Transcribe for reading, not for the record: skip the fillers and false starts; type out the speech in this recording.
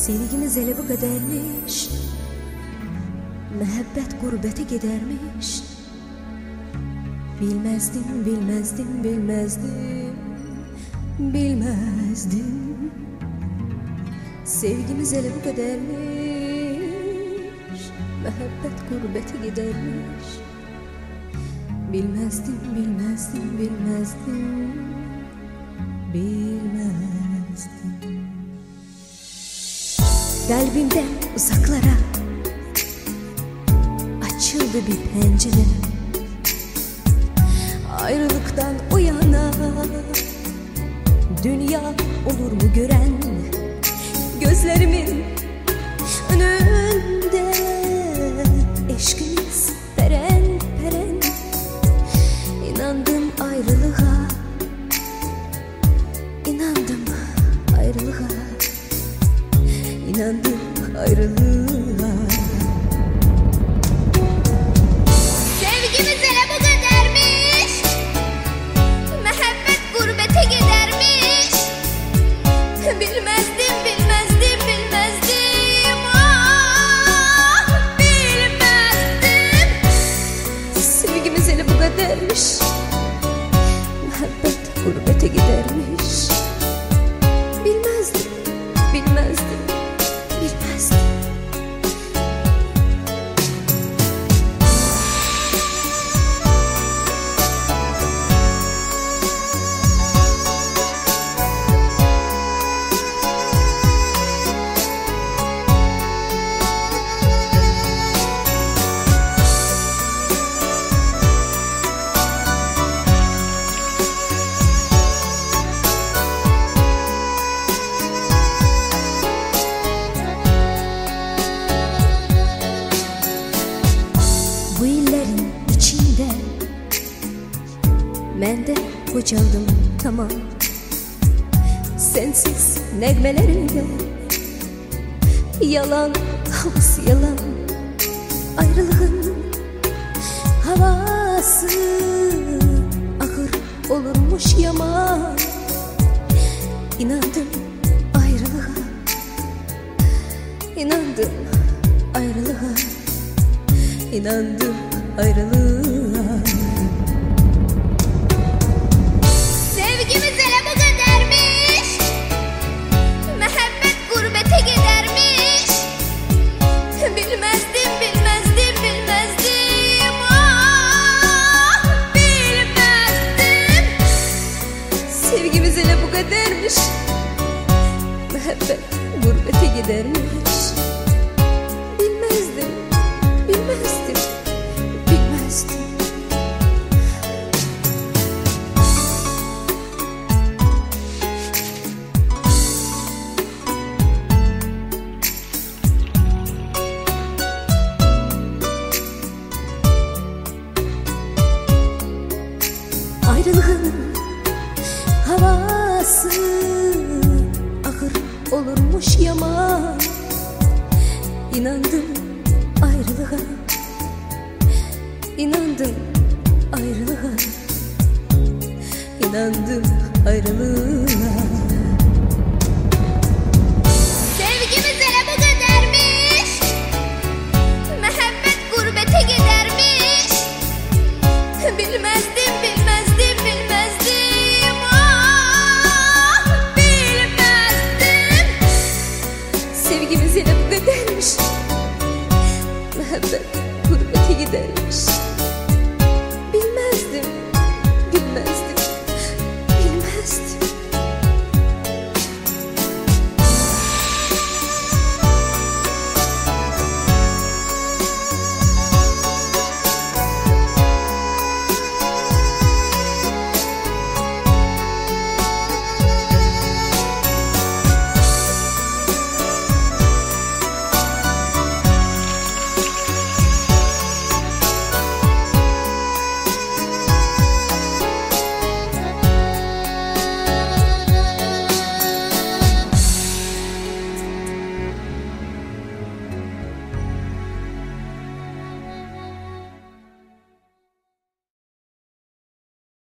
Sevgimiz hele bu kadarmış, mehabbet gurbete gidermiş. Bilmezdim, bilmezdim, bilmezdim, bilmezdim. Sevgimiz hele bu kadarmış, mehabbet gurbete gidermiş. Bilmezdim, bilmezdim, bilmezdim, bilmezdim. Kalbimden uzaklara açıldı bir pencere. Ayrılıktan o yana dünya olur mu gören, gözlerimin önünde eşkimiz peren peren. İnandım ayrılığa, inandım ayrılığa, inandım ayrılığa. Sevgimiz hele bu kadarmış, mehabbet gurbete gidermiş. Bilmezdim, bilmezdim, bilmezdim, ah bilmezdim. Sevgimiz hele bu kadarmış, mehabbet gurbete gidermiş. Bilmezdim, bilmezdim, bilmezdim. Bu illerin içinde ben de kocaldım tamam. Sensiz negmelerinde yalan, havası yalan. Ayrılığın havası ahır olurmuş yaman. İnandım ayrılığa, inandım ayrılığa, İnandım ayrılığa. Sevgimiz hele bu kadarmış, mehabbet gurbete gidermiş. Bilmezdim, bilmezdim, bilmezdim, ah bilmezdim. Sevgimiz hele bu kadarmış, mehabbet gurbete gidermiş. Bilmezdim, bilmezdim, bilmezdim. Ayrılığın havası ahır olurmuş yaman. İnandım ayrılığa, inandım ayrılığa, inandım ayrılığa. Sevgimiz hele bu kadarmış, mehabbet gurbete gidermiş. Bilmezdim, bilmezdim, bilmezdim, ah bilmezdim. Sevgimiz yine bu kadarmış, mehabbet gurbete gidermiş. Bilmezdim, bilmezdim, bilmezdim.